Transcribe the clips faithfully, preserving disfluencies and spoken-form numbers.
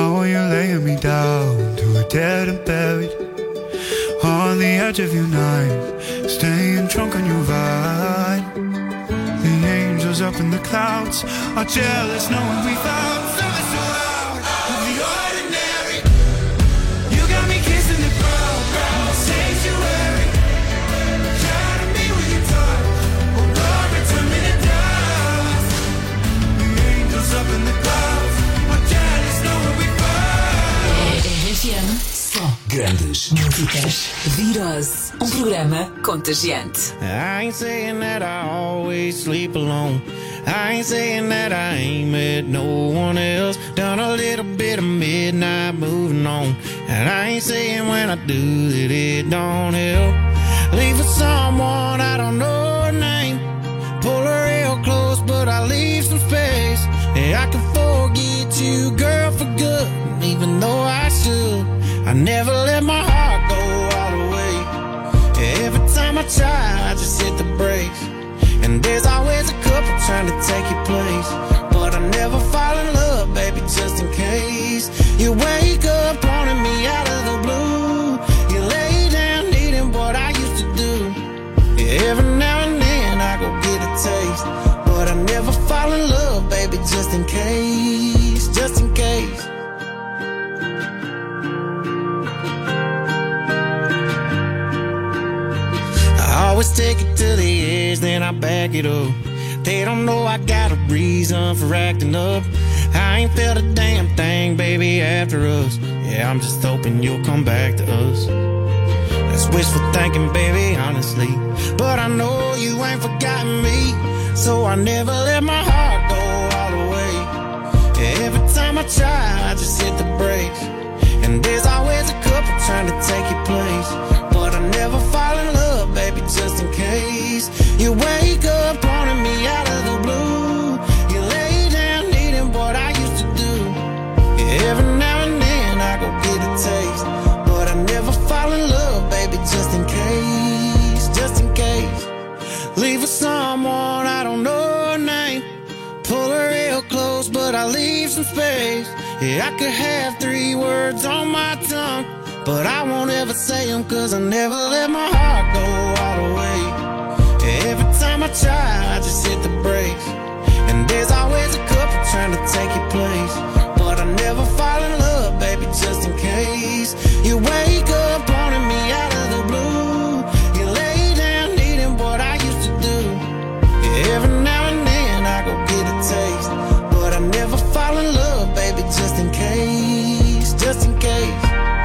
know you're laying me down to a dead and buried on the edge of your night, staying drunk on your vine. The angels up in the clouds are jealous knowing we found something so out of the ordinary. You got me kissing the ground, ground sanctuary. Shadow me with your touch, oh Lord, return me to dust. The angels up in the clouds are jealous knowing we found. R F M, só grandes músicas. Virose, um programa contagiante. I ain't saying that I always sleep alone. I ain't saying that I ain't met no one else. Done a little bit of midnight moving on. And I ain't saying when I do that it don't help. Leave for someone I don't know her name. Pull her real close but I leave some space. Yeah, I can forget you, girl, for good. Even though I should, I never let my heart go all the way. Every time I try, I just hit the brakes. And there's always a couple trying to take your place. But I never fall in love, baby, just in case. You wake up wanting me out of the blue. You lay down needing what I used to do. Yeah, every now and then I go get a taste. But I never fall in love, baby, just in case. Just in case. I always take it to the edge, then I back it up. They don't know I got a reason for acting up. I ain't felt a damn thing, baby, after us. Yeah, I'm just hoping you'll come back to us. That's wishful thinking, baby, honestly. But I know you ain't forgotten me. So I never let my heart go all the way. Yeah, every time I try, I just hit the brakes. And there's always a couple trying to take your place. But I never fall in love, baby, just in case. You wake up wanting me out of the blue. You lay down needing what I used to do. Yeah, every now and then I go get a taste. But I never fall in love, baby, just in case. Just in case. Leave for someone I don't know her name. Pull her real close, but I leave some space. Yeah, I could have three words on my tongue, but I won't ever say them, cause I never let my heart go all the way. Yeah, every time I try, I just hit the brakes. And there's always a couple trying to take your place. But I never fall in love, baby, just in case. You wake up wanting me out of the blue. You lay down needing what I used to do. Yeah, every now and then I go get a taste. But I never fall in love, baby, just in case. Just in case.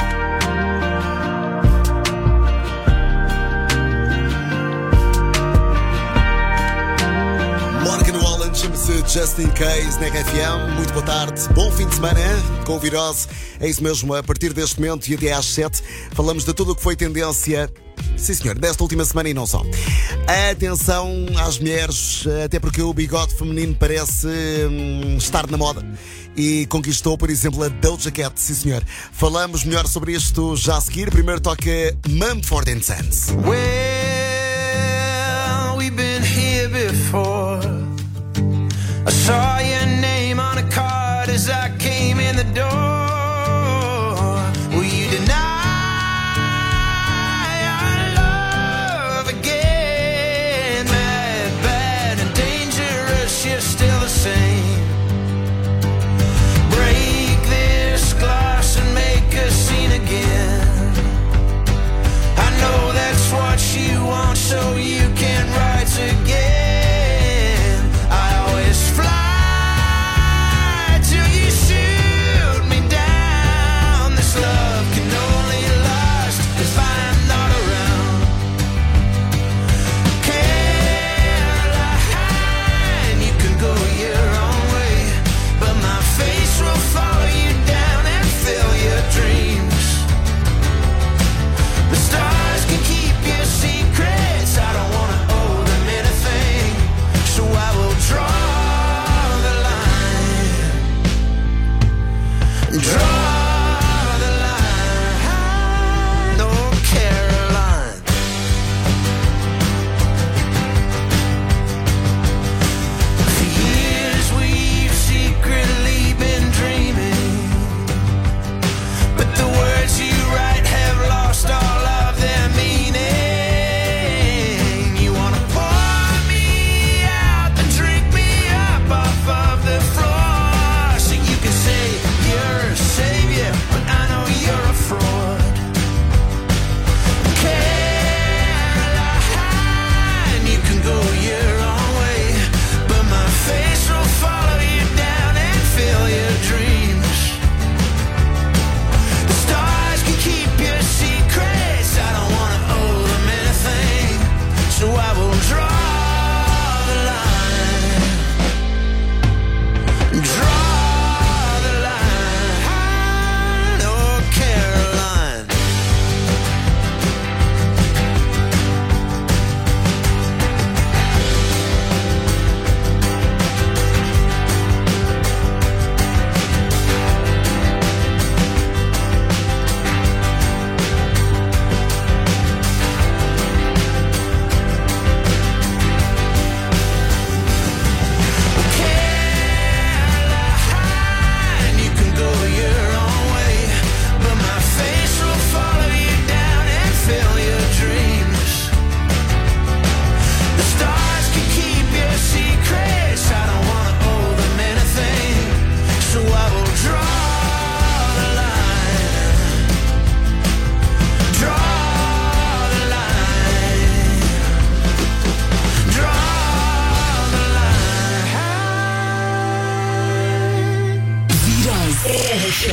Chama-se Just In Case na R F M. Muito boa tarde, bom fim de semana com o Virose. É isso mesmo, a partir deste momento e até às sete falamos de tudo o que foi tendência, sim senhor, desta última semana e não só. Atenção às mulheres, até porque o bigode feminino parece hum, estar na moda e conquistou, por exemplo, a Doja Cat, sim senhor. Falamos melhor sobre isto já a seguir. Primeiro toca Mumford and Sons. Well, we've been here before. I saw your name on a card as I came in the door. Will you deny our love again? Mad, bad, and dangerous, you're still the same. Break this glass and make a scene again. I know that's what you want, so you can write again.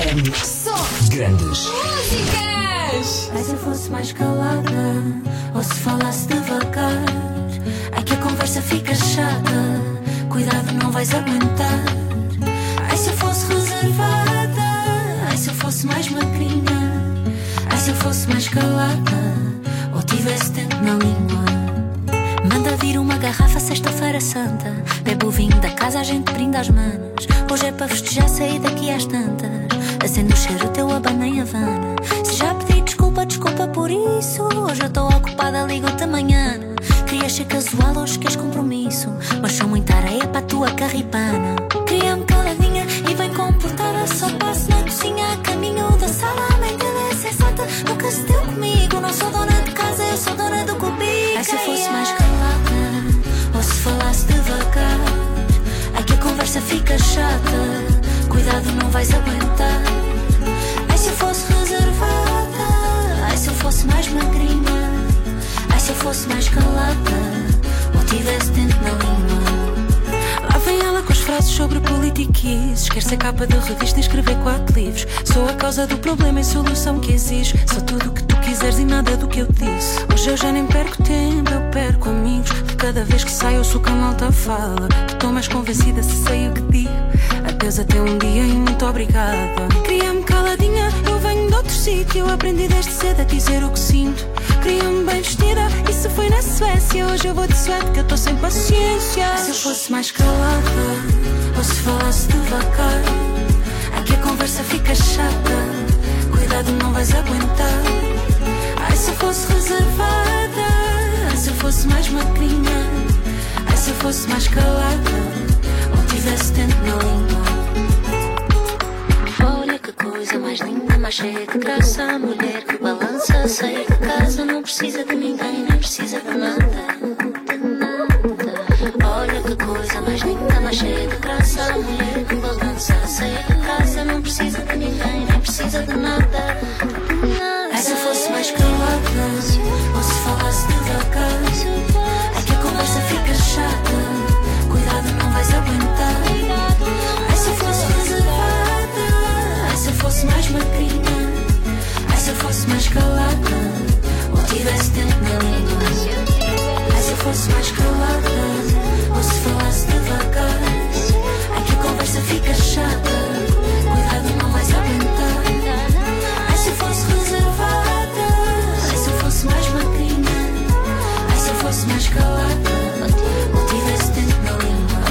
Grande som. Grandes músicas. Ai, se eu fosse mais calada, ou se falasse devagar. Ai, que a conversa fica chata. Cuidado, não vais aguentar. Ai, se eu fosse reservada. Ai, se eu fosse mais magrinha. Ai, se eu fosse mais calada, ou tivesse tempo na língua. Manda vir uma garrafa sexta-feira santa. Bebe o vinho da casa, a gente brinda as manos. Hoje é para festejar, sair daqui às tantas. Acende o cheiro, teu abana em Havana. Se já pedi desculpa, desculpa por isso. Hoje eu estou ocupada, ligo-te amanhã. Querias ser casual, hoje queres compromisso. Mas sou muita areia para a tua carripana. Queria-me caladinha e bem comportada. Só passo na cozinha, a caminho da sala. A mente é sensata, nunca se deu comigo. Não sou dona de casa, eu sou dona do cubico. Ai, se eu fosse mais calada, ou se falasse devagar. Ai, que a conversa fica chata. Cuidado, não vais aguentar. Ai, se eu fosse reservada. Ai, se eu fosse mais magrinha. Ai, se eu fosse mais calada, ou tivesse dente na língua. Lá vem ela com as frases sobre politiquices. Quer ser capa de revista e escrever quatro livros. Sou a causa do problema e solução que exige. Sou tudo o que tu quiseres e nada do que eu disse. Hoje eu já nem perco tempo, eu perco amigos. De cada vez que saio eu sou que a malta fala. Estou mais convencida se sei o que digo. Adeus até um dia e muito obrigada. Queria-me caladinha, eu venho de outro sítio. Aprendi desde cedo a dizer o que sinto. Queria-me bem vestida, isso foi na Suécia. Hoje eu vou de suéte que eu estou sem paciência. Se eu fosse mais calada, ou se falasse devagar. Aqui a conversa fica chata. Cuidado, não vais aguentar. Ai, se eu fosse reservada. Ai, se eu fosse mais magrinha. Ai, se eu fosse mais calada, ou tivesse tempo na língua. Olha que coisa mais linda, mais cheia de graça. A mulher que balança, sair de casa. Não precisa de ninguém, nem precisa de nada. De nada. Olha que coisa mais linda, mais cheia de graça. A mulher que balança, sair de casa. Não precisa de ninguém, nem precisa de nada. Ai, se eu fosse mais calada, ou se falasse devagar. Ai, que a conversa fica chata. Cuidado, não vais aguentar. Ai, se eu fosse reservada. Ai, se eu fosse mais magrinha. Ai, se eu fosse mais calada, ou tivesse tempo na língua. Ai, se eu fosse mais calada, ou se falasse devagar. Ai, que a conversa fica chata. Cuidado, não vais aguentar. Ai, se eu fosse reservada. Ai, se eu fosse mais magrinha. Ai, se eu fosse mais calada, ou tivesse tempo na língua.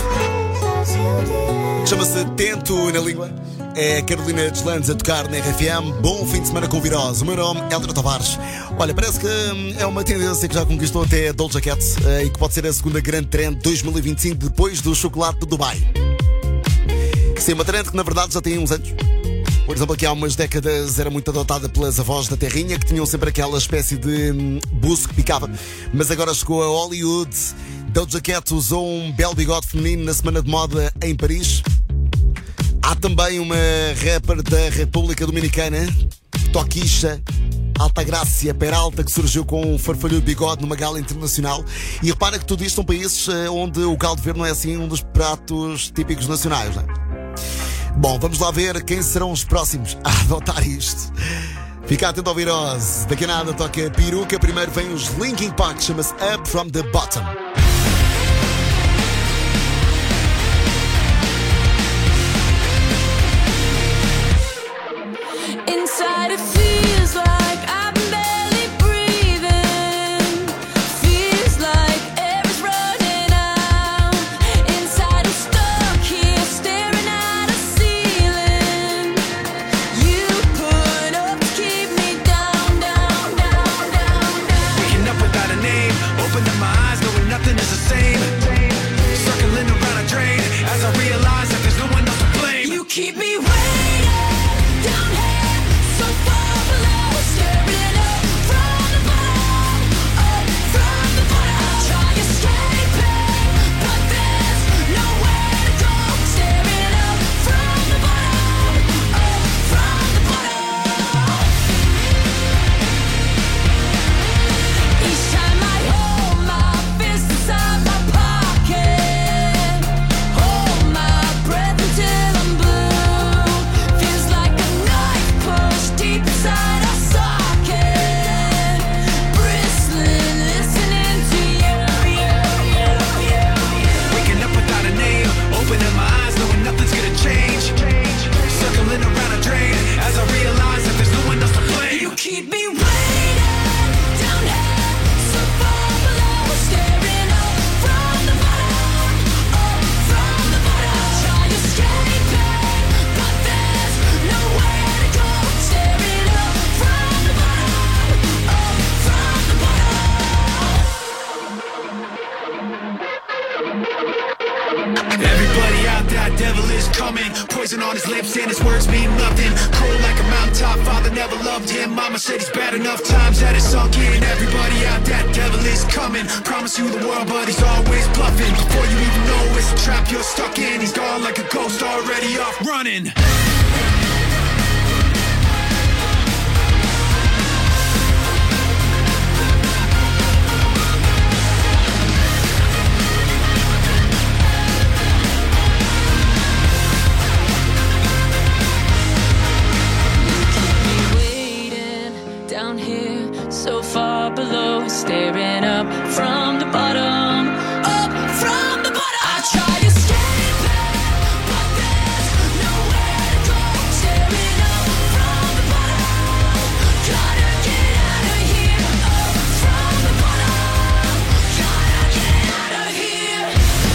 Chama-se Tento na Língua. É Carolina Deslandes a tocar na R F M. Bom fim de semana com Virose. O meu nome é Helder Tavares. Olha, parece que hum, é uma tendência que já conquistou até a Doja Cat uh, e que pode ser a segunda grande trend de dois mil e vinte e cinco depois do chocolate de Dubai. Sim, uma trend que na verdade já tem uns anos. Por exemplo, aqui há umas décadas era muito adotada pelas avós da terrinha, que tinham sempre aquela espécie de hum, buço que picava. Mas agora chegou a Hollywood. Doja Cat usou um belo bigode feminino na semana de moda em Paris. Há também uma rapper da República Dominicana, Toquisha Altagracia Peralta, que surgiu com um farfalhudo bigode numa gala internacional. E repara que tudo isto são países onde o caldo verde não é assim um dos pratos típicos nacionais, não é? Bom, vamos lá ver quem serão os próximos a adotar isto. Fica atento ao Virose. Daqui a nada toca peruca. Primeiro vem os Linkin Park, chama-se Up From The Bottom. Inside it feels like I'm barely breathing. Feels like air's running out. Inside I'm stuck here staring at a ceiling. You put up to keep me down, down, down, down, down. Waking up without a name, opening my eyes, knowing nothing poison on his lips and his words mean nothing. Cold like a mountaintop, father never loved him. Mama said he's bad enough times that it's sunk in. Everybody out, that devil is coming. Promise you the world, but he's always bluffing. Before you even know it's a trap you're stuck in, he's gone like a ghost already off running. So far below, staring up from the bottom, up from the bottom. I try to escape it, but there's nowhere to go. Staring up from the bottom, gotta get out of here. Up from the bottom, gotta get out of here.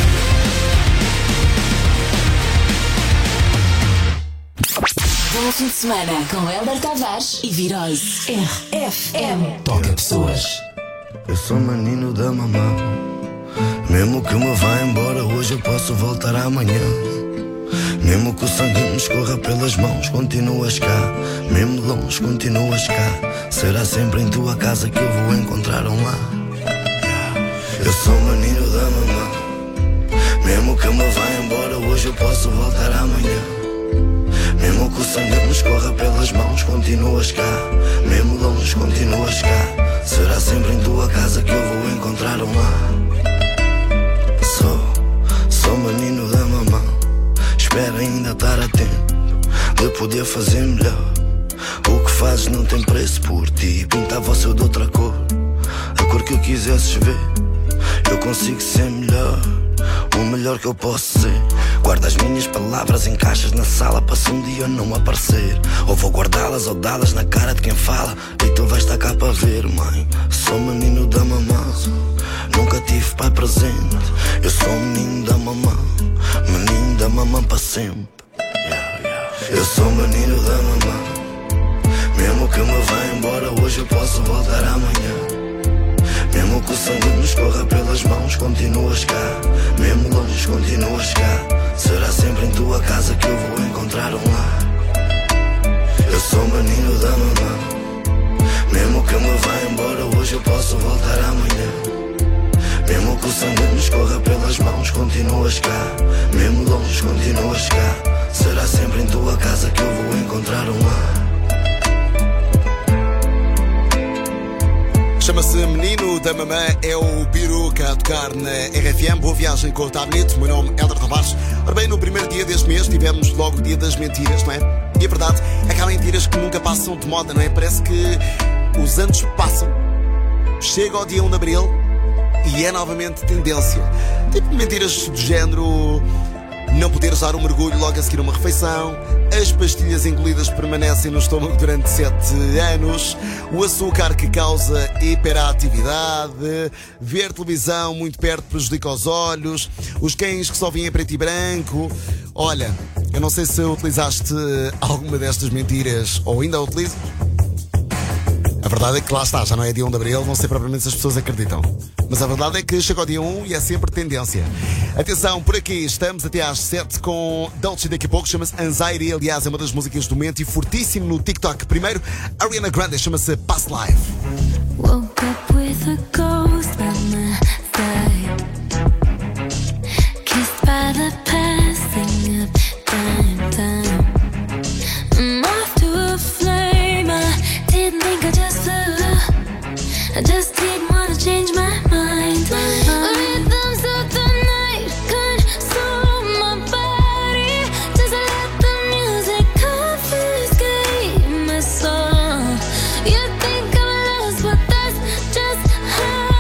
Bom fim de semana com Hélder Tavares e Virose R F M. Toca pessoas. Eu sou menino da mamã. Mesmo que me vá embora hoje, eu posso voltar amanhã. Mesmo que o sangue me escorra pelas mãos, continuas cá. Mesmo longe, continuas cá. Será sempre em tua casa que eu vou encontrar um lar. Eu sou menino da mamã. Mesmo que me vá embora hoje, eu posso voltar amanhã. Mesmo que o sangue me escorra pelas mãos, continuas cá. Mesmo longe, continuas cá. Será sempre em tua casa que eu vou encontrar um lar. Sou, sou menino da mamã. Espero ainda estar a tempo de poder fazer melhor. O que fazes não tem preço por ti. Pintava o céu de outra cor, a cor que eu quisesses ver. Eu consigo ser melhor, o melhor que eu posso ser. Guardo as minhas palavras em caixas na sala, para se um dia eu não aparecer. Ou vou guardá-las ou dá-las na cara de quem fala, e tu vais estar cá para ver, mãe. Sou menino da mamã, nunca tive pai presente. Eu sou menino da mamã, menino da mamã para sempre. Eu sou menino da mamã. Mesmo que me vá embora hoje, eu posso voltar amanhã. Mesmo que o sangue me escorra pelas mãos, continuas cá. Mesmo longe, continuas cá. Será sempre em tua casa que eu vou encontrar um lar. Eu sou menino da mamã. Mesmo que me vá embora hoje, eu posso voltar amanhã. Mesmo que o sangue me escorra pelas mãos, continuas cá. Mesmo longe, continuas cá. Será sempre em tua casa que eu vou encontrar um lar. Chama-se Menino da Mamã, é o Peruca a tocar na R F M. Boa viagem com o tablet. O meu nome é Hélder Tavares. Ora bem, no primeiro dia deste mês tivemos logo o dia das mentiras, não é? E a verdade é que há mentiras que nunca passam de moda, não é? Parece que os anos passam, chega ao dia um de abril e é novamente tendência. Tipo mentiras do género: não poder usar um mergulho logo a seguir uma refeição, as pastilhas engolidas permanecem no estômago durante sete anos, o açúcar que causa hiperatividade, ver televisão muito perto prejudica os olhos, os cães que só vêm em preto e branco. Olha, eu não sei se utilizaste alguma destas mentiras ou ainda a utilizas. A verdade é que lá está, já não é dia um de abril, não sei propriamente se as pessoas acreditam. Mas a verdade é que chega ao dia um e é sempre tendência. Atenção, por aqui estamos até às sete com Dolce daqui a pouco, chama-se Anxiety, aliás é uma das músicas do momento e fortíssimo no TikTok. Primeiro, Ariana Grande, chama-se Past Life. Woke up with a ghost by my side, kissed by the passing of time, time. I'm off to a flame, I didn't think I just flew, I just didn't wanna change my mind. Rhythms of the night control my body, just let the music confiscate my soul. You think I'm lost, but that's just how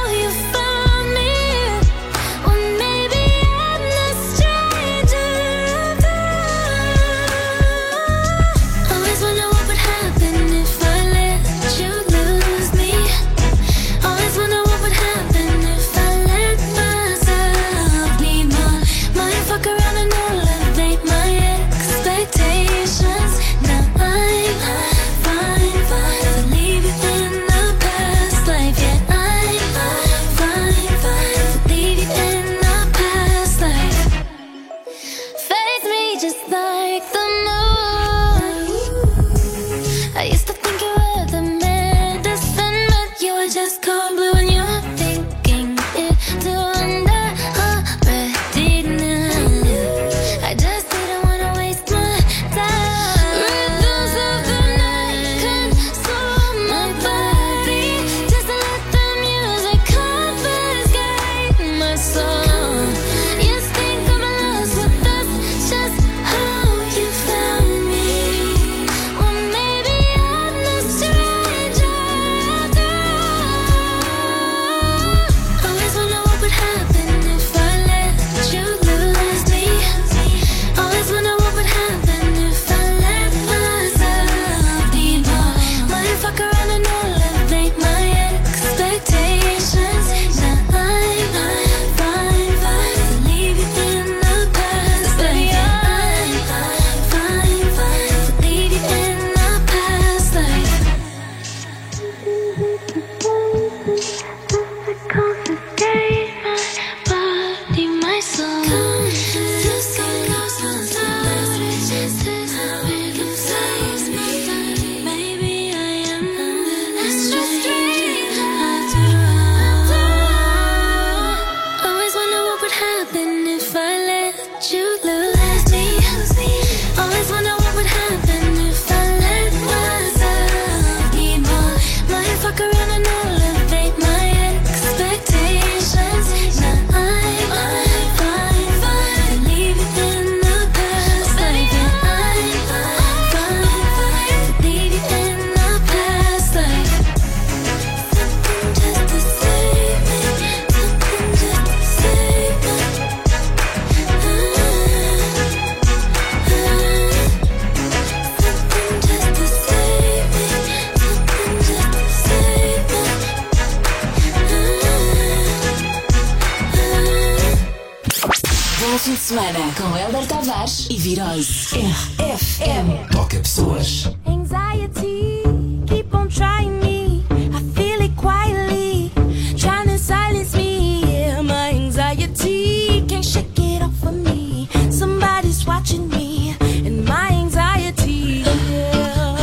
semana com Hélder Tavares e Virose. R F M. Toca pessoas. Anxiety, keep on trying me. I feel it quietly, trying to silence me. Yeah, my anxiety can't shake it off of me. Somebody's watching me, and my anxiety. Yeah.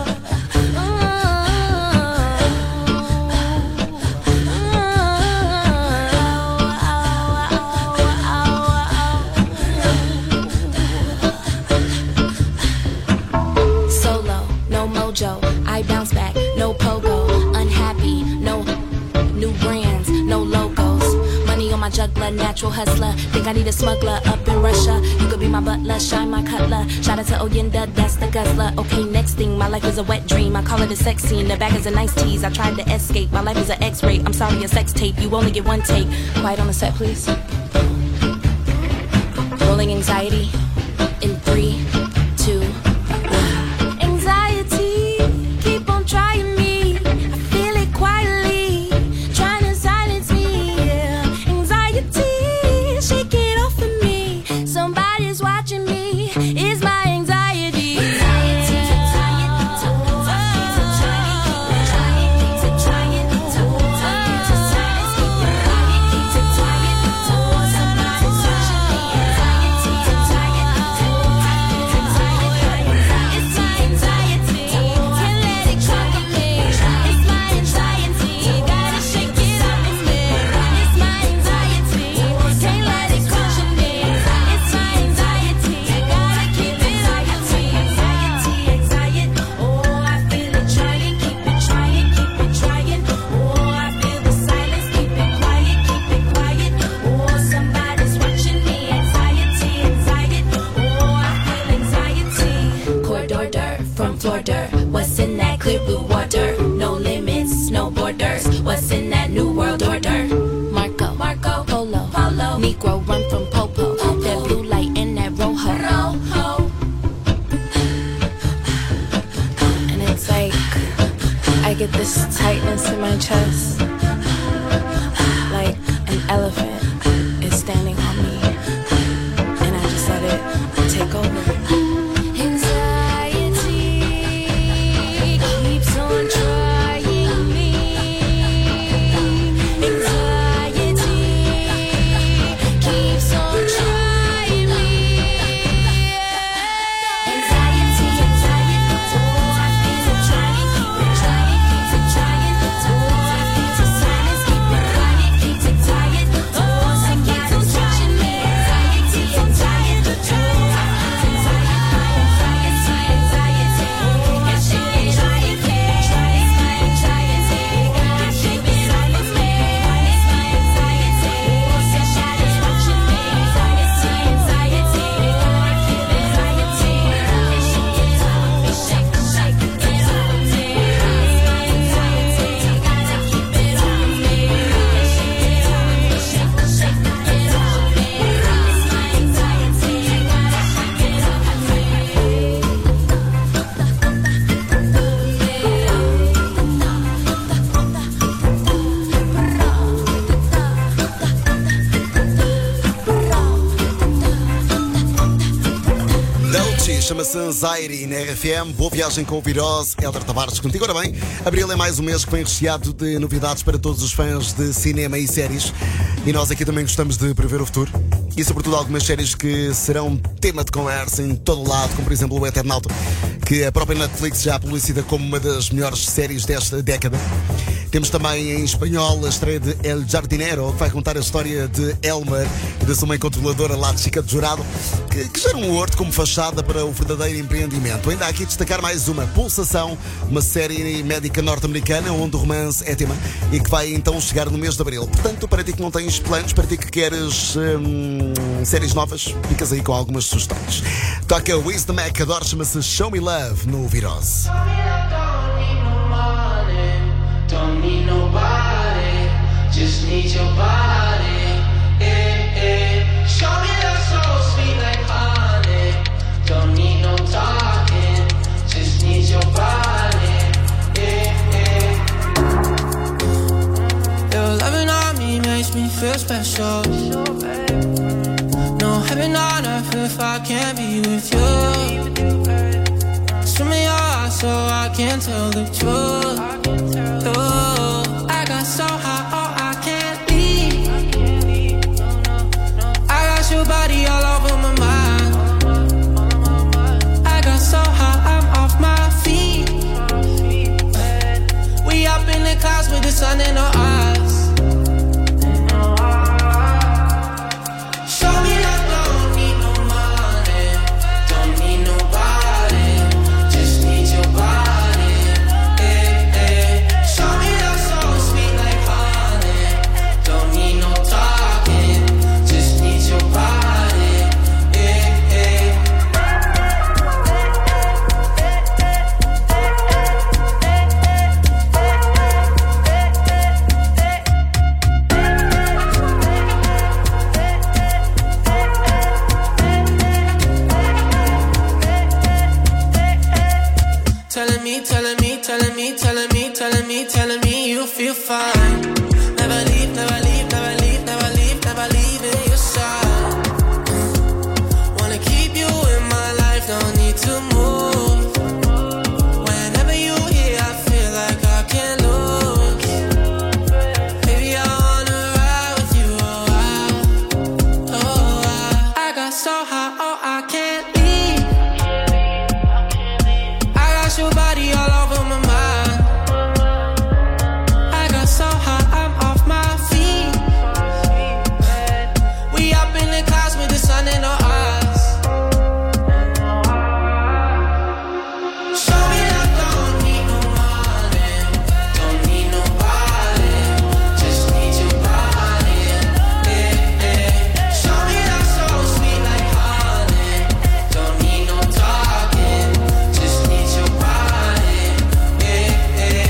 Solo, no mojo. I bounce back, no pogo. Unhappy, no new brands, no logos. Money on my juggler, natural hustler. Think I need a smuggler up in Russia. You could be my butler, shine my cutler. Shout out to Oyenda, that's the guzzler. Okay, next thing, my life is a wet dream. I call it a sex scene, the back is a nice tease. I tried to escape, my life is an X-ray. I'm sorry, a sex tape, you only get one take. Quiet on the set, please. Rolling anxiety in three, two, one. Anxiety, keep on trying me. I feel it quietly, trying to silence me. Yeah. Anxiety, shake it off of me. Somebody's watching me. It's my anxiety. Anxiety, what's in that clear blue water? No limits, no borders. What's in that new world order? Marco, Marco, Polo, Polo. Negro run from Popo. Popo. That blue light in that rojo. Rojo. And it's like I get this tightness in my chest, like an elephant is standing on me, and I just let it take over. Chama-se Anxiety na R F M. Boa viagem com o Virose. Hélder Tavares contigo. Ora bem, abril é mais um mês que vem recheado de novidades para todos os fãs de cinema e séries. E nós aqui também gostamos de prever o futuro. E sobretudo algumas séries que serão tema de conversa em todo o lado, como por exemplo o Eternauta, que a própria Netflix já publicita como uma das melhores séries desta década. Temos também em espanhol a estreia de El Jardinero, que vai contar a história de Elmer e da sua mãe controladora lá de Chica de Jurado, que, que gera um horto como fachada para o verdadeiro empreendimento. Ainda há aqui destacar mais uma, Pulsação, uma série médica norte-americana onde o romance é tema e que vai então chegar no mês de abril. Portanto, para ti que não tens planos, para ti que queres hum, séries novas, ficas aí com algumas sugestões. Toca Wiz the Mac, adoro, chama-se Show Me Love no Virose. Don't need nobody, just need your body. Eh, eh. Show me love so sweet like honey. Don't need no talking, just need your body. Eh, eh. Your loving on me makes me feel special. No heaven with you. Swim me your heart so I can't tell the truth. Oh, I got so high, oh, I can't leave. I got your body all over my mind. I got so high, I'm off my feet. We up in the clouds with the sun in our eyes. Show me that don't need no money, don't need nobody, just need your body. Eh, eh. Show me that so sweet like honey, don't need no talking, just need your body. Eh, eh. Telling me, telling me, telling me, telling me, telling me, telling me you feel fine. Never leave, never leave, never leave, never leave, never leave in your side. Wanna keep you in my life, don't need to move. Whenever you here, I feel like I can't lose. Baby, I wanna ride with you, oh I, oh I. I got so high, oh I can't leave. I got your body all over my mind. I got so high, I'm off my feet. We up in the clouds with the sun in our eyes. Show me that don't need no money, don't need nobody, just need your body. Eh, eh. Show me that so sweet like honey, don't need no talking, just need your body. Eh, eh.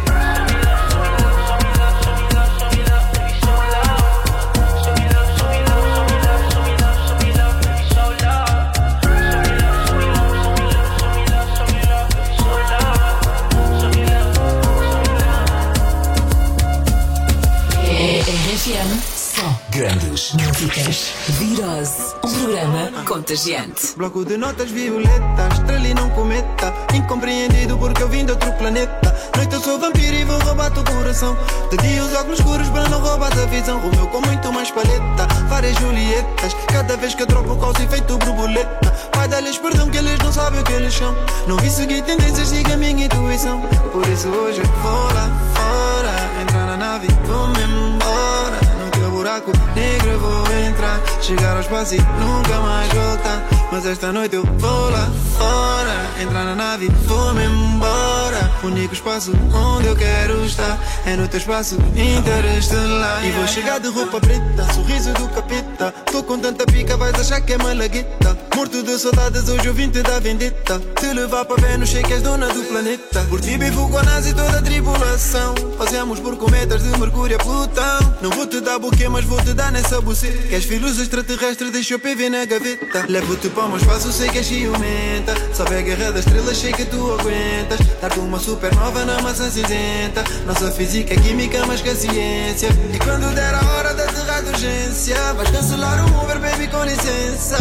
R F M, só grandes músicas. Virose, um programa contagiante. Bloco de notas violetas, estrela e não cometa. Incompreendido porque eu vim de outro planeta. Noite eu sou vampiro e vou roubar teu coração. De dia os óculos escuros para não roubar a visão. Romeu com muito mais paleta, várias Julietas. Cada vez que eu troco o calço e feito borboleta. Vai dar-lhes perdão que eles não sabem o que eles são. Não vi seguir tendências, siga a minha intuição. Por isso hoje eu vou lá fora, entrar na nave e vou-me embora. No teu buraco negro eu vou entrar, chegar ao espaço e nunca mais voltar. Mas esta noite eu vou lá fora, entrar na nave e vou-me embora. O único espaço onde eu quero estar é no teu espaço interestelar. E vou chegar de roupa preta, sorriso do capeta. Tô com tanta pica, vais achar que é malagueta. Morto de saudades, hoje eu vim te dar vendetta. Te levar para Vênus, sei que és dona do planeta. Por ti vivo com a NASA e toda a tribulação. Fazemos por cometas de Mercúrio a Plutão. Não vou te dar buquê, mas vou te dar nessa buceta. Queres filhos extraterrestres, deixa o P V na gaveta. Levo-te para o meu espaço, sei que és ciumenta. Sobe a guerra das estrelas, sei que tu aguentas. Dar-te uma supernova na maçã cinzenta. Nossa física é química, mas que a ciência. E quando der a hora da terra de urgência, vais cancelar o Uber, baby, com licença.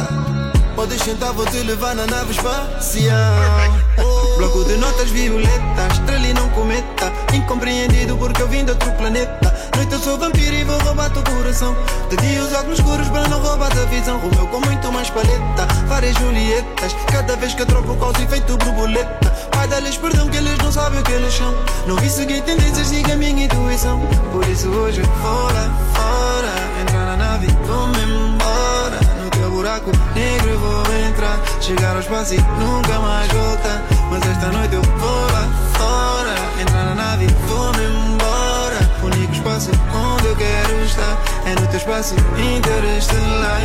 Podes sentar, vou te levar na nave espacial. Oh. Bloco de notas violetas, estrela e não cometa. Incompreendido porque eu vim de outro planeta. Noite eu sou vampiro e vou roubar teu coração. De dia os óculos escuros para não roubar a visão. Romeu com muito mais paleta, várias Julietas. Cada vez que eu troco o calço e feito borboleta. Vai dar-lhes perdão que eles não sabem o que eles são. Não vi seguir tendências, siga a minha intuição. Por isso hoje eu vou lá fora, entrar na nave e vou-me embora. No teu buraco negro eu vou entrar, chegar ao espaço e nunca mais voltar. Mas esta noite eu vou lá fora, entrar na nave e vou-me embora. O único espaço onde eu quero estar é no teu espaço interestelar.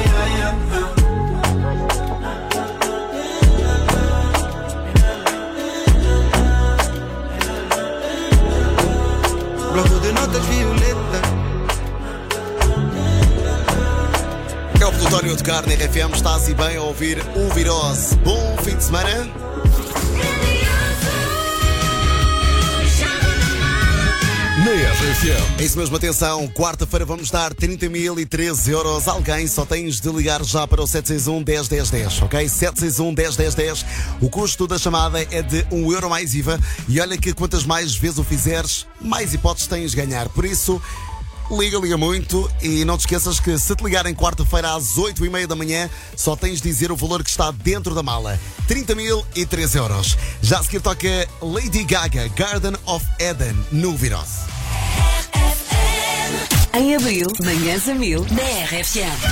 Bloco de notas violetas. É o Plutónio de Carne R F M, está assim bem a ouvir o Virose. Bom fim de semana. Na R F F M. É isso mesmo, atenção, quarta-feira vamos dar trinta mil e treze euros. Alguém só tens de ligar já para o sete seis um, dez, dez, dez, ok? sete seis um, dez, dez, dez. O custo da chamada é de um euro mais I V A. E olha que quantas mais vezes o fizeres, mais hipóteses tens de ganhar. Por isso, liga, liga muito. E não te esqueças que se te ligarem quarta-feira às oito e meia da manhã, só tens de dizer o valor que está dentro da mala. trinta mil e treze euros. Já a seguir toca Lady Gaga, Garden of Eden, no Virose. Em abril, Manhãs a Mil, na R F M.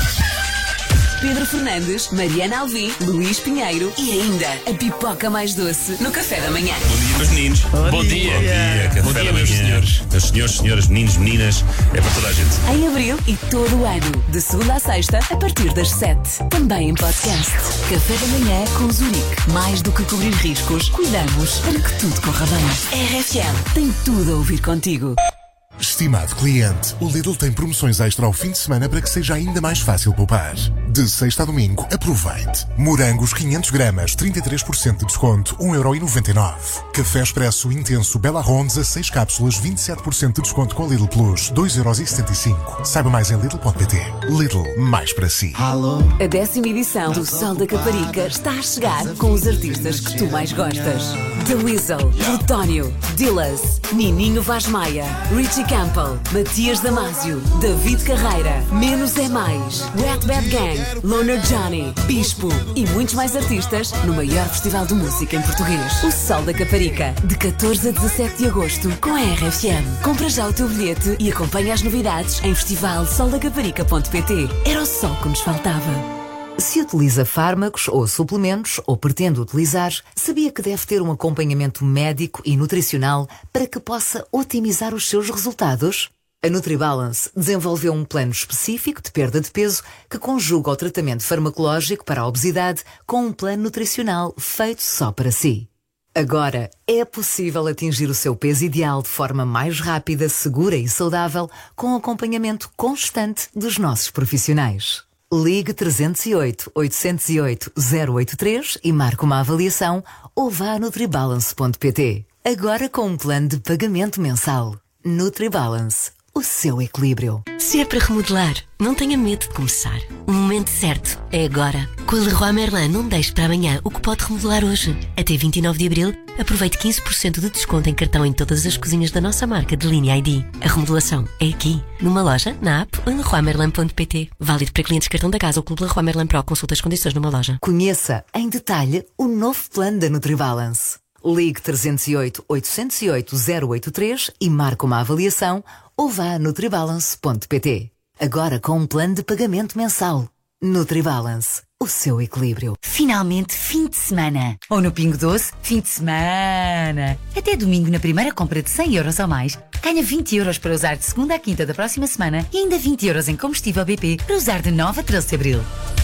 Pedro Fernandes, Mariana Alvim, Luís Pinheiro e ainda a pipoca mais doce no café da manhã. Bom dia, meus meninos. Bom, Bom dia. dia. Bom dia. Café Bom dia, da meus manhã. senhores. Meus senhores, senhoras, meninos, meninas. É para toda a gente. Em abril e todo o ano, de segunda a sexta, a partir das sete. Também em podcast. Café da manhã com Zurique. Mais do que cobrir riscos, cuidamos para que tudo corra bem. R F M tem tudo a ouvir contigo. Estimado cliente, o Lidl tem promoções extra ao fim de semana para que seja ainda mais fácil poupar. De sexta a domingo, aproveite. Morangos quinhentos gramas, trinta e três por cento de desconto, um euro e noventa e nove. Café Expresso Intenso Bela Ronde, dezasseis cápsulas, vinte e sete por cento de desconto com Lidl Plus, dois euros e setenta e cinco. Saiba mais em Lidl ponto pt. Lidl, mais para si. A décima edição do Sol da Caparica está a chegar com os artistas que tu mais gostas. The Weasel, Plutónio, Dillas, Nininho Vaz Maia, Richie Campbell, Matias Damasio, David Carreira, Menos é Mais, Wet Bad Gang, Loner Johnny, Bispo e muitos mais artistas no maior festival de música em português. O Sol da Caparica, de catorze a dezassete de agosto, com a R F M. Compra já o teu bilhete e acompanha as novidades em festival sol da caparica ponto pt. Era o sol que nos faltava. Se utiliza fármacos ou suplementos, ou pretende utilizar, sabia que deve ter um acompanhamento médico e nutricional para que possa otimizar os seus resultados? A NutriBalance desenvolveu um plano específico de perda de peso que conjuga o tratamento farmacológico para a obesidade com um plano nutricional feito só para si. Agora é possível atingir o seu peso ideal de forma mais rápida, segura e saudável com acompanhamento constante dos nossos profissionais. Ligue trezentos e oito, oitocentos e oito, zero oito três e marque uma avaliação ou vá a nutribalance ponto pt. Agora com um plano de pagamento mensal. NutriBalance, o seu equilíbrio. Se é para remodelar, não tenha medo de começar. O momento certo é agora. Com a Leroy Merlin, não deixe para amanhã o que pode remodelar hoje. Até vinte e nove de abril, aproveite quinze por cento de desconto em cartão em todas as cozinhas da nossa marca de linha I D. A remodelação é aqui, numa loja, na app ou em leroy merlin ponto pt. Válido para clientes cartão da casa ou Clube Leroy Merlin Pro. Consulta as condições numa loja. Conheça em detalhe o novo plano da NutriBalance. Ligue trezentos e oito, oitocentos e oito, zero oito três e marque uma avaliação ou vá a nutribalance ponto pt. Agora com um plano de pagamento mensal. NutriBalance, o seu equilíbrio. Finalmente fim de semana. Ou no Pingo Doce, fim de semana. Até domingo, na primeira compra de cem euros ou mais, ganha vinte euros para usar de segunda à quinta da próxima semana e ainda vinte euros em combustível B P para usar de nove a treze de abril.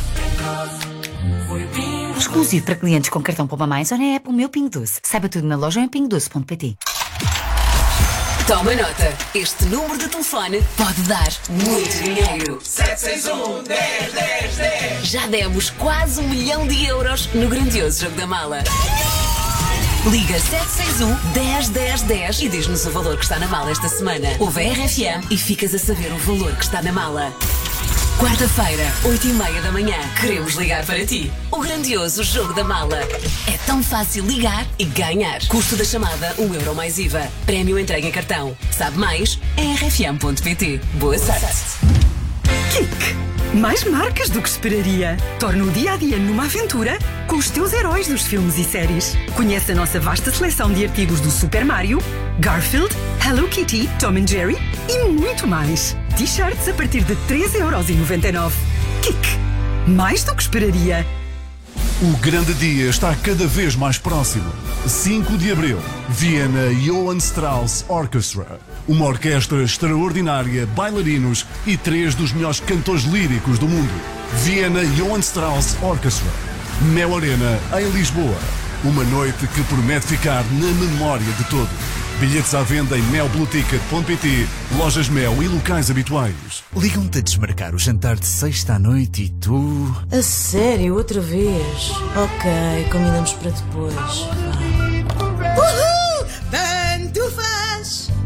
Exclusivo para clientes com cartão Poupa Mais ou na app O Meu Pingo Doce. Saiba tudo na loja em pingo doce ponto pt. Toma nota, este número de telefone pode dar muito dinheiro. sete seis um, dez, dez, dez. Já demos quase um milhão de euros no grandioso jogo da mala. Liga sete seis um, dez, dez, dez e diz-nos o valor que está na mala esta semana. Ouve a R F M e ficas a saber o valor que está na mala. Quarta-feira, oito e meia da manhã, queremos ligar para ti. O grandioso jogo da mala. É tão fácil ligar e ganhar. Custo da chamada, um euro mais I V A. Prémio entregue em cartão. Sabe mais? em r f m ponto pt. Boa sorte. Kik. Mais marcas do que esperaria. Torna o dia-a-dia numa aventura com os teus heróis dos filmes e séries. Conhece a nossa vasta seleção de artigos do Super Mario, Garfield, Hello Kitty, Tom and Jerry e muito mais. T-shirts a partir de treze euros e noventa e nove. Kik. Mais do que esperaria. O grande dia está cada vez mais próximo. cinco de abril, Viena Johann Strauss Orchestra. Uma orquestra extraordinária, bailarinos e três dos melhores cantores líricos do mundo. Viena Johann Strauss Orchestra. Mel Arena, em Lisboa. Uma noite que promete ficar na memória de todos. Bilhetes à venda em mel blue ticket ponto pt, lojas Mel e locais habituais. Ligam-te a desmarcar o jantar de sexta à noite e tu... A sério, outra vez? Ok, combinamos para depois. Uhul! Tanto faz! É porque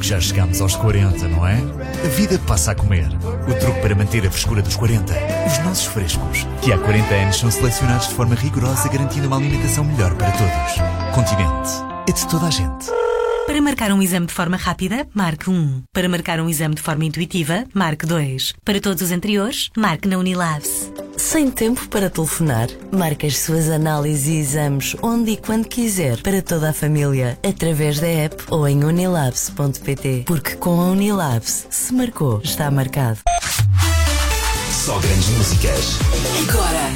já chegamos aos quarenta, não é? A vida passa a comer. O truque para manter a frescura dos quarenta, os nossos frescos, que há quarenta anos são selecionados de forma rigorosa, garantindo uma alimentação melhor para todos. Continente. É de toda a gente. Para marcar um exame de forma rápida, marque um. Para marcar um exame de forma intuitiva, marque dois. Para todos os anteriores, marque na Unilabs. Sem tempo para telefonar? Marque as suas análises e exames onde e quando quiser para toda a família, através da app ou em unilabs ponto pt. Porque com a Unilabs, se marcou, está marcado. Só grandes músicas. Agora.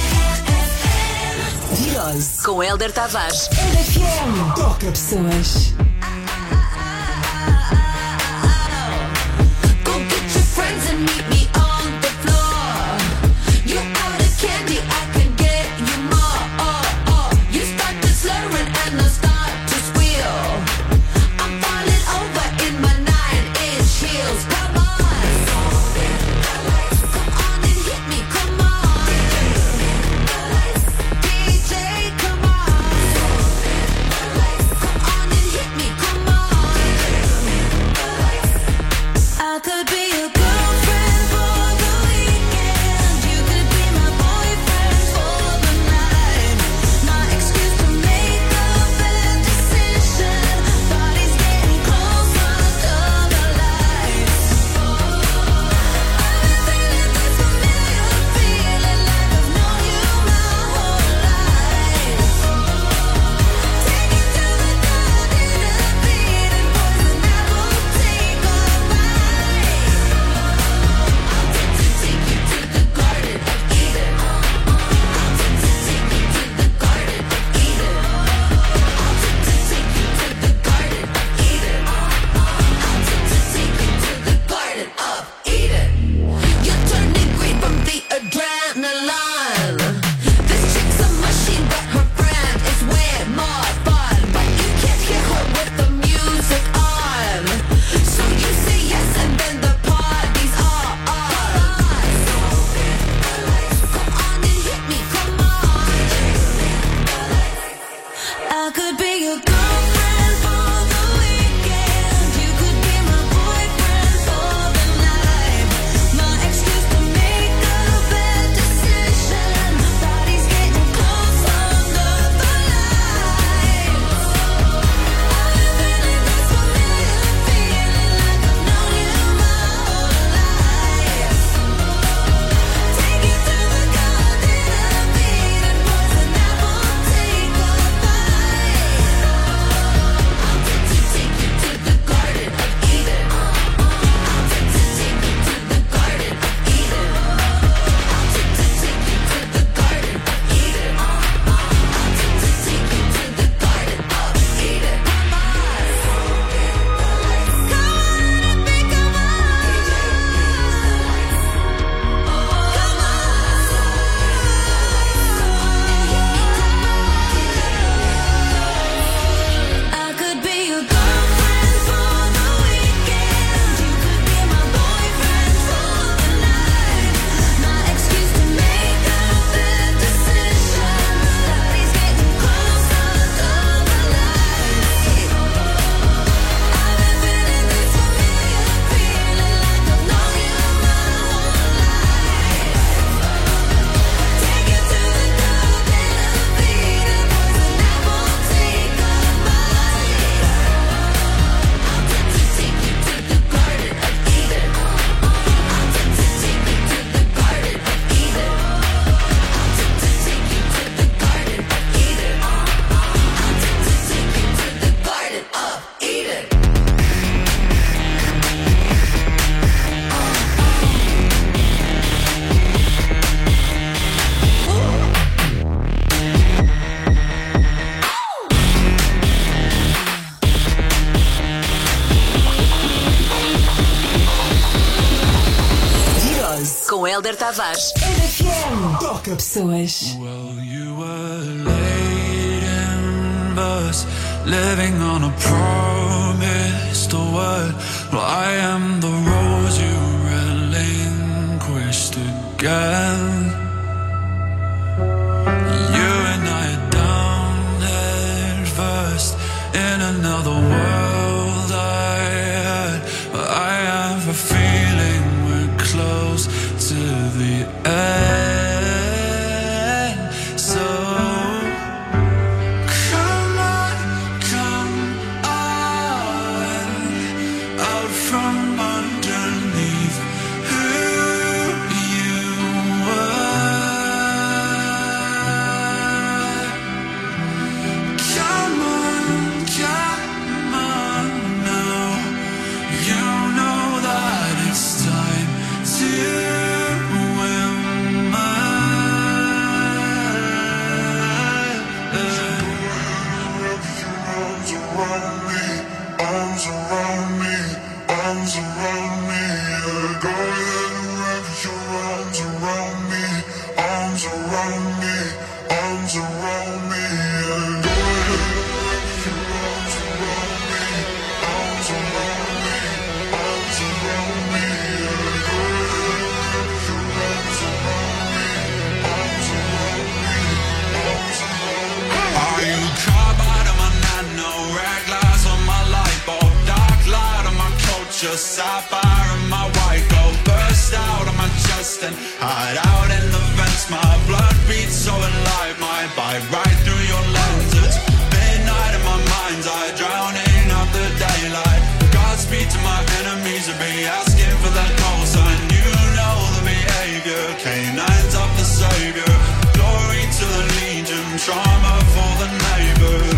Virose com Hélder Tavares. R F M. Toca pessoas. Com Hélder Tavares. R F M. Toca pessoas. Well, you were late in bus, living on a promised word. Well, I am the rose you relinquished again. You and I are down head first in another world I around me, arms around me, arms around me. Yeah. Go ahead and wrap your arms around me, arms around me, arms around me. Yeah. Go ahead and wrap your arms around me, arms around me, arms around me. Yeah. Go ahead and wrap your arms around me, arms around me, arms around me. Are you carbide on my nano, red glass on my light bulb, dark light on my culture, sapphire on my white gold, burst out on my chest and hide out in the vents. My blood beats so alive, my bite right through your lenses. Midnight in my mind's eye, drowning out the daylight. Godspeed to my enemies, to be asking for that call sign. You know the behavior, canines of the savior. Glory to the legion, trauma for the neighbors.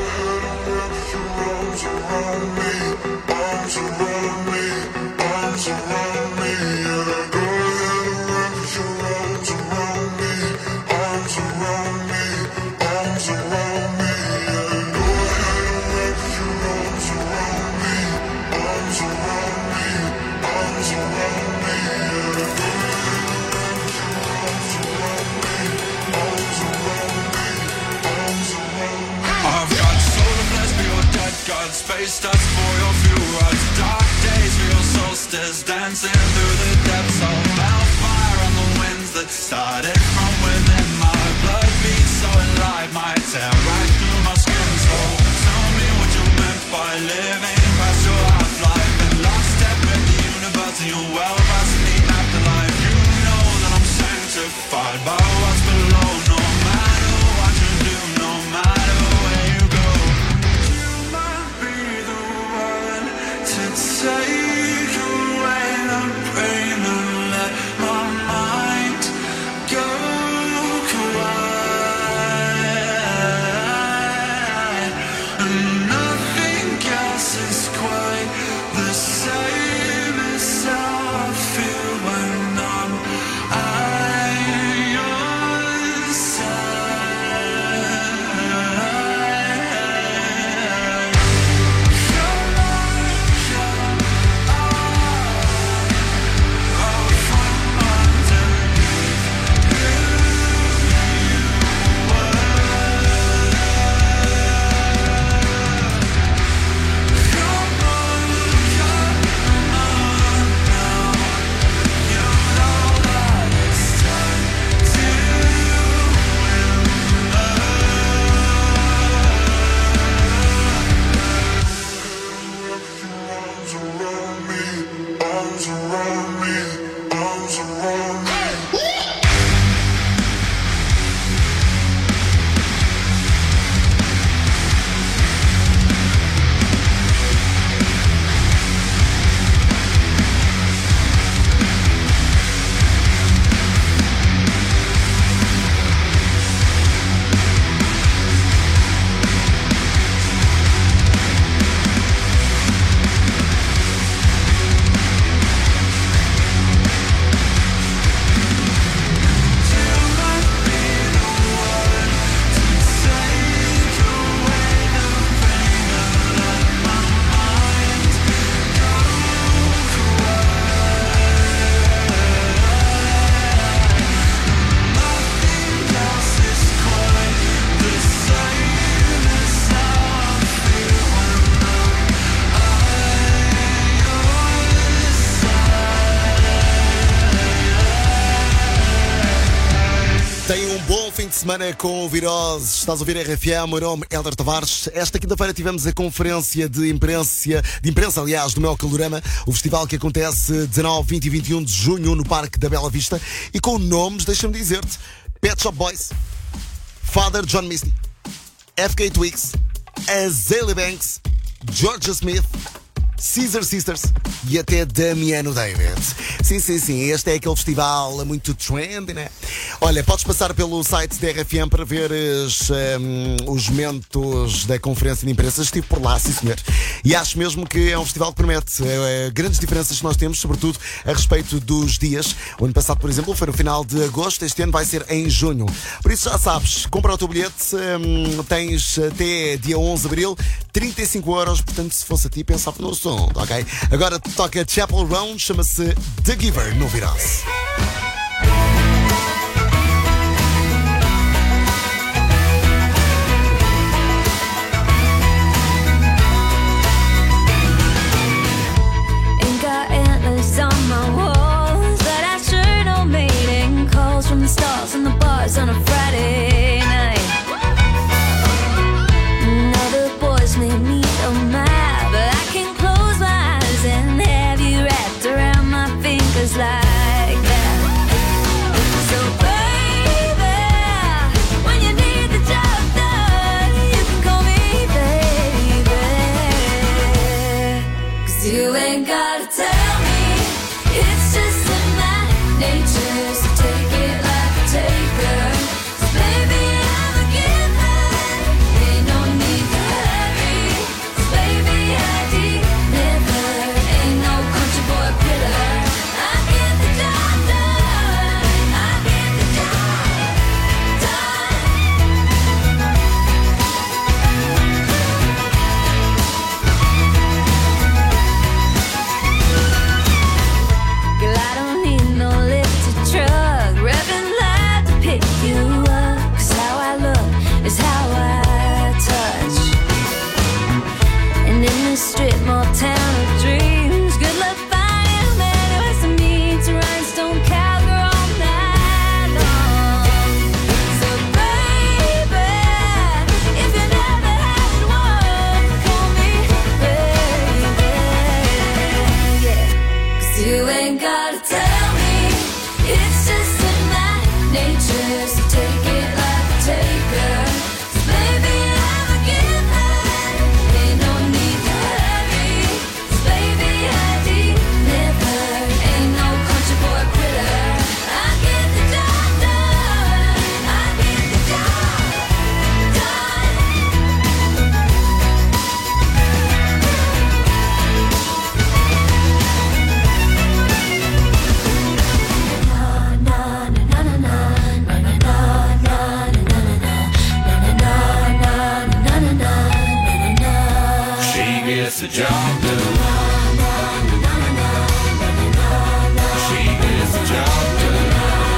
Arms around me, arms around me, arms around me. Yeah. Go ahead and wrap your arms around me, arms around me, arms around me. Yeah. Go ahead and wrap your arms around me, arms around me, arms around me. Yeah. Go ahead and wrap your arms around me, arms around me, arms around me. I've got solar blessed for your dead God, space dust for your fuel rods, dark days for your solstice, dancing through the depths of hellfire on the winds that started from within. My blood beats so alive, my tear right through my skin. So tell me what you meant by living past your half-life and lost step with the universe and your well past the afterlife. You know that I'm sanctified by what's below, no matter what you do, no matter where you go. You might be the one to take away the pain and let my mind go quiet. And nothing else is quite the same as how I feel when I'm at your side. Come on, come on, out from underneath who you were. Come on, come on now, you know that it's time to Arms around me, arms around me, arms around me. Tenha um bom fim de semana com o Virose. Estás a ouvir a R F M, o meu nome é Hélder Tavares. Esta quinta-feira tivemos a conferência de imprensa, de imprensa, aliás, do Mel Calorama, o festival que acontece dezanove, vinte e vinte e um de junho no Parque da Bela Vista, e com nomes, deixa-me dizer-te, Pet Shop Boys, Father John Misty, F K Twigs, Azalea Banks, Georgia Smith, Caesar Sisters e até Damiano David. Sim, sim, sim, este é aquele festival muito trendy, né? Olha, podes passar pelo site da R F M para ver os, um, os momentos da conferência de imprensa. Estive por lá, sim senhor. E acho mesmo que é um festival que promete é, grandes diferenças que nós temos, sobretudo a respeito dos dias. O ano passado, por exemplo, foi no final de agosto, este ano vai ser em junho. Por isso já sabes, compra o teu bilhete, um, tens até dia onze de abril, trinta e cinco euros, portanto se fosse a ti pensava no som, ok? Agora toca Chapel Roan, chama-se The Giver no Virose. From the stars and the bars on a Friday night. Now the boys may meet on my, but I can close my eyes and have you wrapped around my fingers like that. So baby, when you need the job done, you can call me baby. 'Cause you ain't gotta tell me, it's just in my nature. So take it like a taker. So baby, I'm a giver. Ain't no need to hurry. So baby, I deliver. Ain't no country boy killer. I get the job done. I get the job done. Girl, I don't need no lifted truck, revving loud to pick you up. 'Cause how I look is how I touch. And in this strip mall town of dreams, good luck finding a man who has to meet to rhinestone cowgirl all night long. So baby, if you never had one, call me baby. Yeah. 'Cause you ain't gotta tell me, it's just in my nature. So take it like a taker. So baby, I'm a giver. Ain't no need to hurry. So baby, I deliver. Ain't no country boy quitter. I get the job done. I get the job done. She gets the job done. She gets the job done.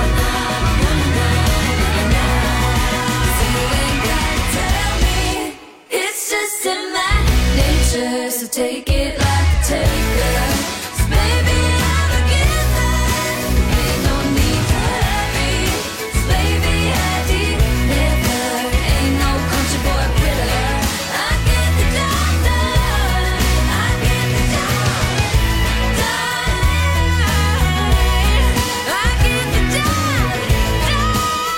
Tell me, it's just in my nature. So take it like a taker. So baby, I'm a giver. Ain't no need to hurry. So baby, I deliver. Ain't no country boy quitter. I get the job done. I get the job done. I get the job done.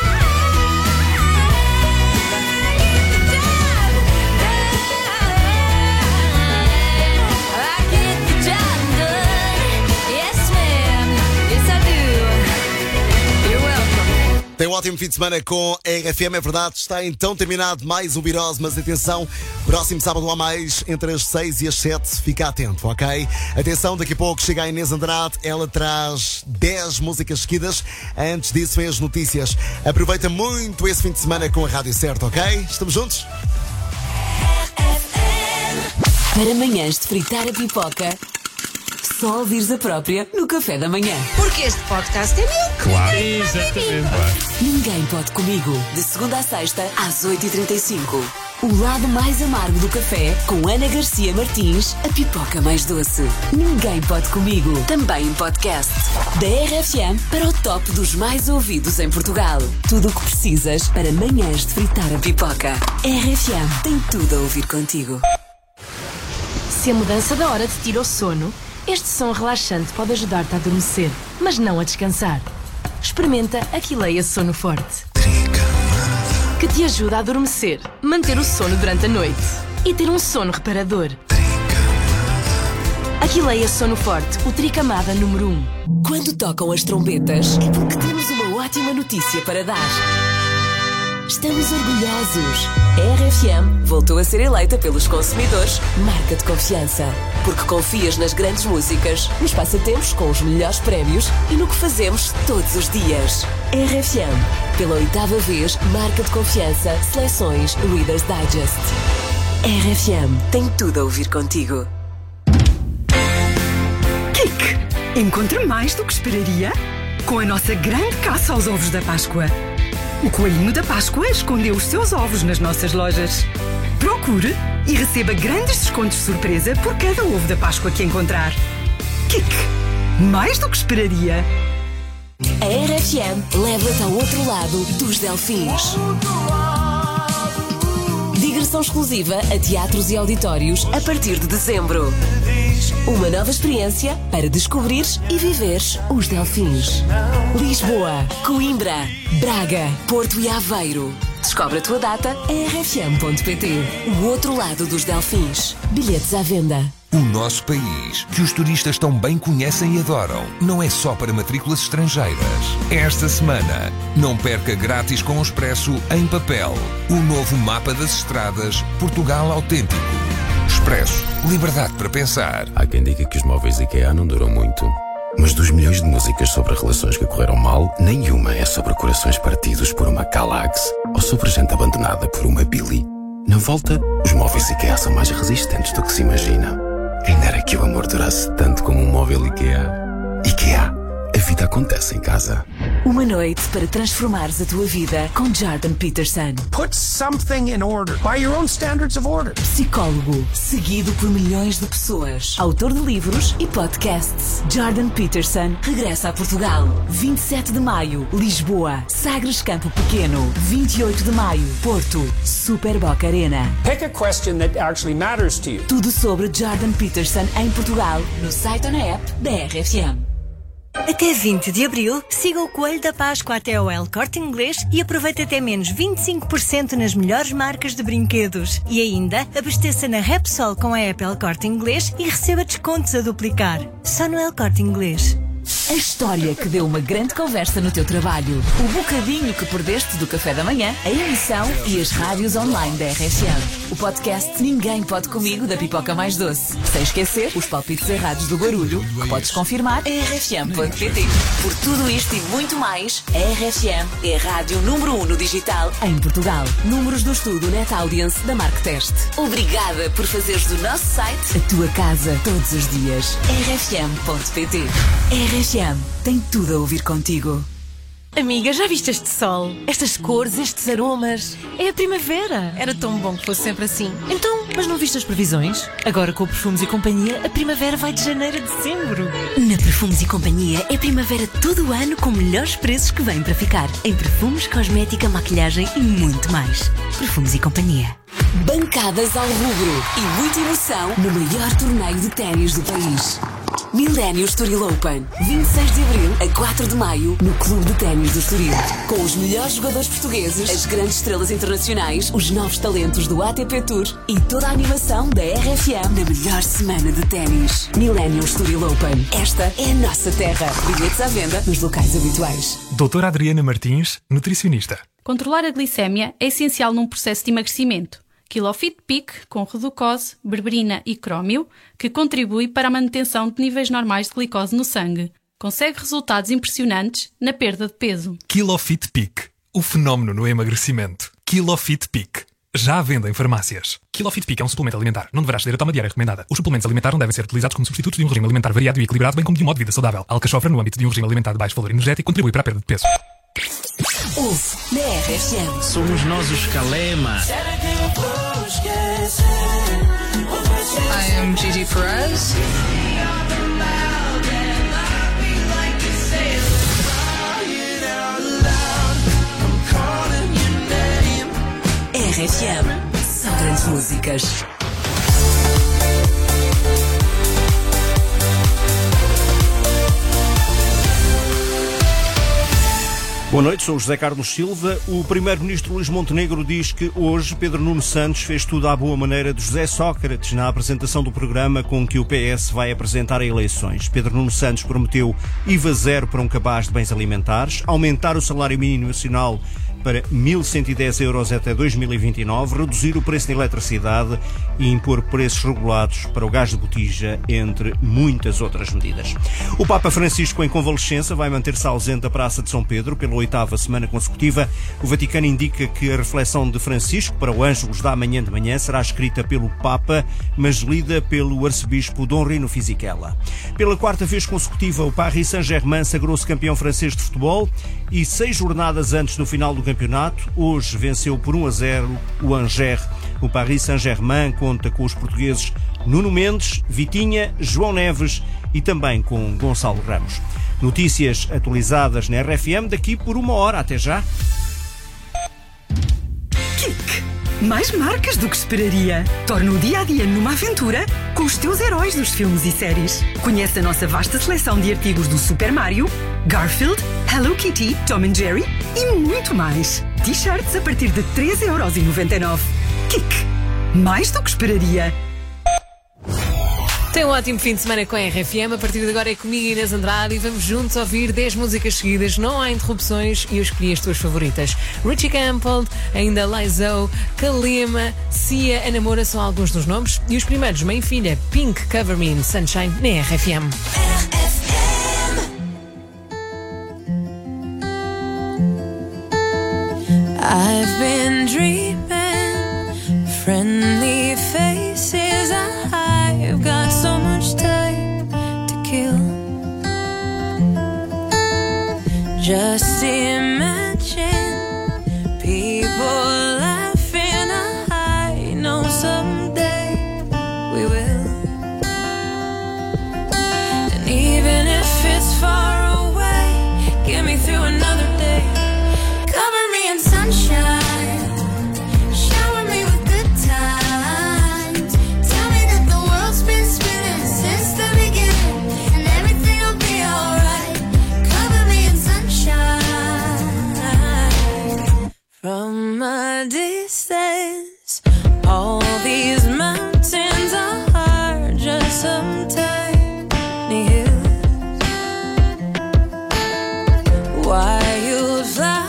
I get the job done. Yes, ma'am. Yes, I do. You're welcome. Tem um ótimo fim de semana com a R F M, é verdade. Está então terminado mais um Virose, mas atenção, próximo sábado há mais, entre as seis e as sete. Fica atento, ok? Atenção, daqui a pouco chega a Inês Andrade, ela traz dez músicas seguidas. Antes disso, vem as notícias. Aproveita muito esse fim de semana com a Rádio Certo, ok? Estamos juntos? Para manhãs de fritar a pipoca, só ouvires a própria no café da manhã. Porque este podcast é meu. Claro, exatamente. Ninguém pode comigo. De segunda a sexta, às oito e trinta e cinco. O lado mais amargo do café, com Ana Garcia Martins, a pipoca mais doce. Ninguém pode comigo. Também em podcast. Da R F M para o top dos mais ouvidos em Portugal. Tudo o que precisas para manhãs de fritar a pipoca. R F M tem tudo a ouvir contigo. Se a mudança da hora te tira o sono, este som relaxante pode ajudar-te a adormecer, mas não a descansar. Experimenta a Quileia Sono Forte, que te ajuda a adormecer, manter o sono durante a noite e ter um sono reparador. Aquileia Sono Forte, o tricamada número um. Quando tocam as trombetas, é porque temos uma ótima notícia para dar. Estamos orgulhosos. A R F M voltou a ser eleita pelos consumidores marca de confiança. Porque confias nas grandes músicas, nos passatempos com os melhores prémios e no que fazemos todos os dias. R F M, pela oitava vez, marca de confiança, seleções Reader's Digest. R F M tem tudo a ouvir contigo. Kik, encontra mais do que esperaria com a nossa grande caça aos ovos da Páscoa. O coelhinho da Páscoa escondeu os seus ovos nas nossas lojas. Procure e receba grandes descontos de surpresa por cada ovo da Páscoa que encontrar. Kik, mais do que esperaria. A R F M leva-te ao outro lado dos Delfins. Digressão exclusiva a teatros e auditórios a partir de dezembro. Uma nova experiência para descobrires e viveres os Delfins. Lisboa, Coimbra, Braga, Porto e Aveiro. Descobre a tua data em r f m ponto p t. O outro lado dos Delfins. Bilhetes à venda. O nosso país, que os turistas tão bem conhecem e adoram, não é só para matrículas estrangeiras. Esta semana, não perca grátis com o Expresso em papel o novo mapa das estradas Portugal Autêntico. Expresso, liberdade para pensar. Há quem diga que os móveis IKEA não duram muito. Mas dos milhões de músicas sobre relações que correram mal, nenhuma é sobre corações partidos por uma Calax ou sobre gente abandonada por uma Billy. Na volta, os móveis IKEA são mais resistentes do que se imagina. Quem dera que o amor durasse tanto como um móvel IKEA. IKEA. A vida acontece em casa. Uma noite para transformares a tua vida com Jordan Peterson. Put something in order by your own standards of order. Psicólogo, seguido por milhões de pessoas. Autor de livros e podcasts. Jordan Peterson regressa a Portugal. vinte e sete de maio, Lisboa. Sagres Campo Pequeno. vinte e oito de maio, Porto. Super Boca Arena. Pick a question that actually matters to you. Tudo sobre Jordan Peterson em Portugal, no site ou na app da R F M. Até vinte de abril, siga o Coelho da Páscoa até ao El Corte Inglês e aproveite até menos vinte e cinco por cento nas melhores marcas de brinquedos. E ainda, abasteça na Repsol com a app El Corte Inglês e receba descontos a duplicar. Só no El Corte Inglês. A história que deu uma grande conversa no teu trabalho. O bocadinho que perdeste do café da manhã, a emissão e as rádios online da R F M. O podcast Ninguém Pode Comigo da Pipoca Mais Doce. Sem esquecer os palpites errados do barulho, que podes confirmar em r f m ponto p t. Por tudo isto e muito mais, a R F M é a rádio número um no digital em Portugal. Números do estudo Net Audience da Marktest. Obrigada por fazeres do nosso site a tua casa todos os dias. r f m ponto p t. R F M tem tudo a ouvir contigo. Amiga, já viste este sol? Estas cores, estes aromas? É a primavera. Era tão bom que fosse sempre assim. Então, mas não viste as previsões? Agora com o Perfumes e Companhia, a primavera vai de janeiro a dezembro. Na Perfumes e Companhia é primavera todo o ano com melhores preços que vêm para ficar. Em perfumes, cosmética, maquilhagem e muito mais. Perfumes e Companhia. Bancadas ao rubro e muita emoção no maior torneio de ténis do país. Millennium Estoril Open, vinte e seis de abril a quatro de maio, no Clube de Ténis do Estoril. Com os melhores jogadores portugueses, as grandes estrelas internacionais, os novos talentos do A T P Tour e toda a animação da R F M na melhor semana de ténis. Millennium Estoril Open. Esta é a nossa terra. Bilhetes à venda nos locais habituais. Doutora Adriana Martins, nutricionista. Controlar a glicémia é essencial num processo de emagrecimento. Kilofit Peak, com reducose, berberina e crómio, que contribui para a manutenção de níveis normais de glicose no sangue. Consegue resultados impressionantes na perda de peso. Kilofit Peak, o fenómeno no emagrecimento. Kilofit Peak, já à venda em farmácias. Kilofit Peak é um suplemento alimentar. Não deverás ceder a toma diária recomendada. Os suplementos alimentares não devem ser utilizados como substitutos de um regime alimentar variado e equilibrado, bem como de um modo de vida saudável. A alcachofra, no âmbito de um regime alimentar de baixo valor energético, contribui para a perda de peso. Ouve na R F M. Somos nós os Calema. I am Gigi Perez. R F M. Só grandes músicas. Boa noite, sou o José Carlos Silva. O primeiro-ministro Luís Montenegro diz que hoje Pedro Nuno Santos fez tudo à boa maneira de José Sócrates na apresentação do programa com que o P S vai apresentar a eleições. Pedro Nuno Santos prometeu I V A zero para um cabaz de bens alimentares, aumentar o salário mínimo nacional para mil cento e dez euros até dois mil e vinte e nove, reduzir o preço da eletricidade e impor preços regulados para o gás de botija, entre muitas outras medidas. O Papa Francisco, em convalescença, vai manter-se ausente da Praça de São Pedro pela oitava semana consecutiva. O Vaticano indica que a reflexão de Francisco para o Ângelus da manhã de manhã será escrita pelo Papa, mas lida pelo arcebispo Dom Rino Fisichella. Pela quarta vez consecutiva, o Paris Saint-Germain sagrou-se campeão francês de futebol e seis jornadas antes do final do campeonato, hoje venceu por um a zero o Angers. O Paris Saint-Germain conta com os portugueses Nuno Mendes, Vitinha, João Neves e também com Gonçalo Ramos. Notícias atualizadas na R F M daqui por uma hora. Até já. Kik. Mais marcas do que esperaria. Torna o dia a dia numa aventura com os teus heróis dos filmes e séries. Conhece a nossa vasta seleção de artigos do Super Mario, Garfield, Hello Kitty, Tom and Jerry e muito mais. T-shirts a partir de treze euros e noventa e nove. Kik. Mais do que esperaria. Tem um ótimo fim de semana com a R F M. A partir de agora é comigo, Inês Andrade, e vamos juntos ouvir dez músicas seguidas. Não há interrupções e eu escolhi as tuas favoritas. Richie Campbell, ainda Lizzo, Kalima, Sia, Ana Moura são alguns dos nomes. E os primeiros, mãe e filha, Pink, Cover Me in Sunshine, na R F M. I've been dreaming, friendly faces, I've got so much time to kill. Just imagine people laughing, I know someday we will. And even if it's far away, get me through another day. Cover me in sunshine, shower me with good times. Tell me that the world's been spinning since the beginning, and everything will be alright. Cover me in sunshine. From a distance, all these mountains are just some tiny hills. Wild flowers,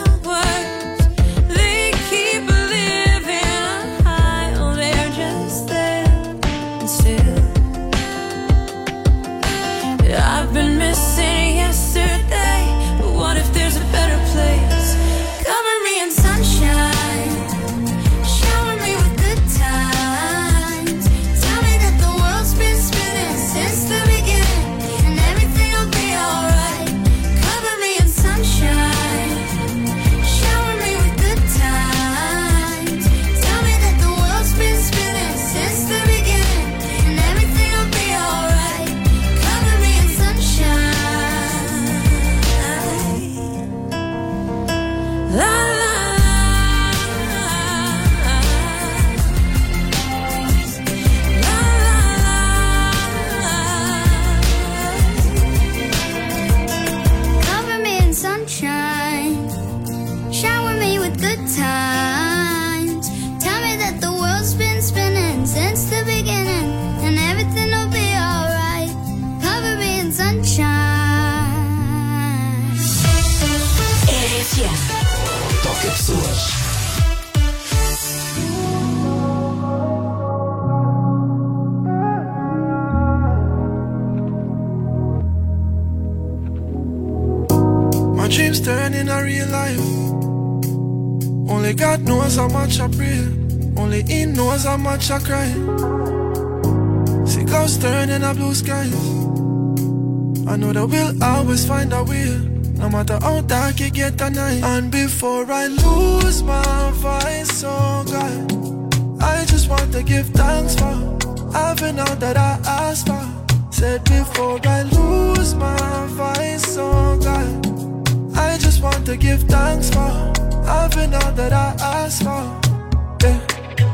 I've been missing yesterday, but what if there's a better place? Cover me in sunshine, shower me with good times. Tell me that the world's been spinning since the beginning, and everything will be alright. Cover me in sunshine, shower me with good times. Tell me that the world's been spinning since the beginning, and everything will be alright. Cover me in sunshine. La la la la. Cover me in sunshine, shower me with good times. Tell me that the world's been spinning since the beginning, and everything will be alright. Cover me in sunshine. R F M. Toca pessoas. My dreams turn in a real life. Only God knows how much I pray. Only He knows how much I cry. See clouds turn in a blue skies. I know that we'll always find a way, no matter how dark it get at night. And before I lose my voice, oh God, I just want to give thanks for having all that I asked for. Said before I lose my voice, oh God, I just want to give thanks for having all that I asked for. Yeah. Cause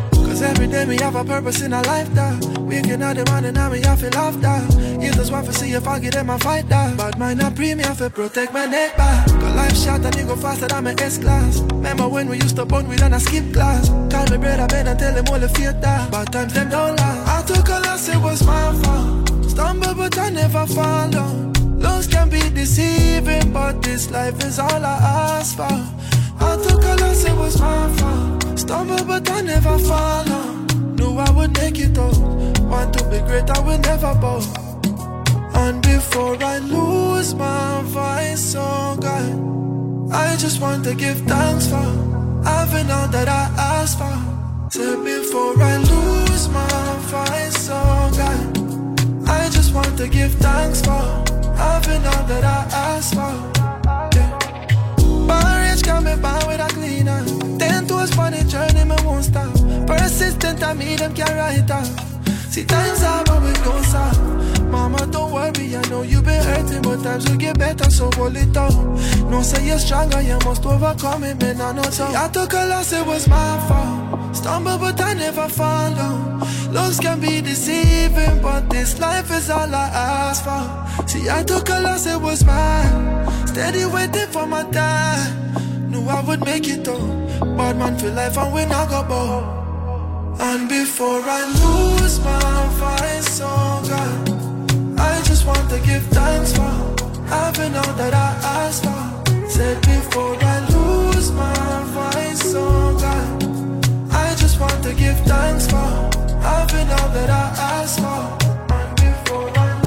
Cause every day me have a purpose in a life that waking out the morning now me have to laugh that. You just want to see if I get in my fight that. But mine not premium have to protect my neck back. Cause life short and you go faster than my S-class. Remember when we used to bond we done a skip class. Call me brother Ben and tell him all the fear that. But times them don't last. I took a loss, it was my fault. Stumble but I never fall down. Loves can be deceiving, but this life is all I ask for. I took a loss, it was my fault. Stumble but I never fall down. Knew I would make it out. Want to be great, I will never bow. And before I lose my voice, oh God, I just want to give thanks for having all that I asked for. Say before I lose my voice, oh God, I just want to give thanks for having all that I asked for. Yeah. Marriage can be bound with a cleaner. Ten toes for the journey, me won't stop. Persistent, I meet them can write off. See times are but we gon' stop. Mama, don't worry, I know you been hurting, but times will get better, so hold it down. No say you're stronger, you must overcome it, man, I know so. I took a loss, it was my fault. Stumble, but I never fall down. Looks can be deceiving, but this life is all I ask for. See, I took a loss, it was mine. Steady waiting for my time. Knew I would make it though. Bad man for life and we not go bow. And before I lose my voice,